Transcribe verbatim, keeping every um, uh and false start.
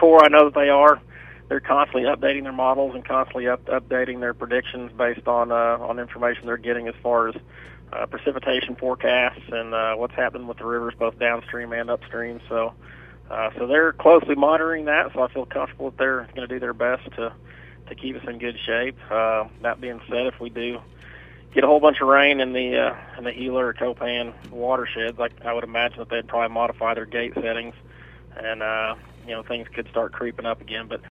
Corps, I know that they are. They're constantly updating their models and constantly up, updating their predictions based on uh, on information they're getting as far as uh, precipitation forecasts and uh, what's happening with the rivers, both downstream and upstream. So, uh, so they're closely monitoring that. So I feel comfortable that they're going to do their best to to keep us in good shape. Uh, that being said, if we do get a whole bunch of rain in the uh, in the Gila or Copan watersheds, like I would imagine that they'd probably modify their gate settings, and uh, you know things could start creeping up again. But